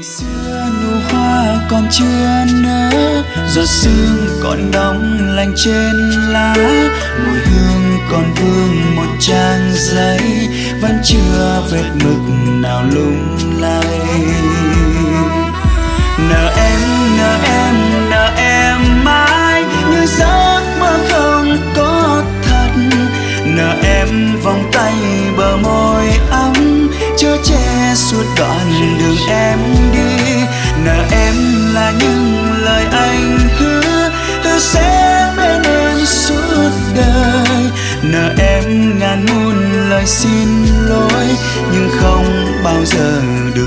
xưa nụ hoa còn chưa nở, giọt sương còn đọng lạnh trên lá, mùi hương còn vương một trang giấy, vẫn chưa vết mực nào lung lay. Nợ em, nợ em, nợ em mãi như giấc mơ không có thật. Nợ em vòng tay bờ môi ấm chở che suốt đoạn đường em đi. Nợ em là những lời anh hứa sẽ bên em suốt đời. Nợ em ngàn muôn lời xin lỗi nhưng không bao giờ được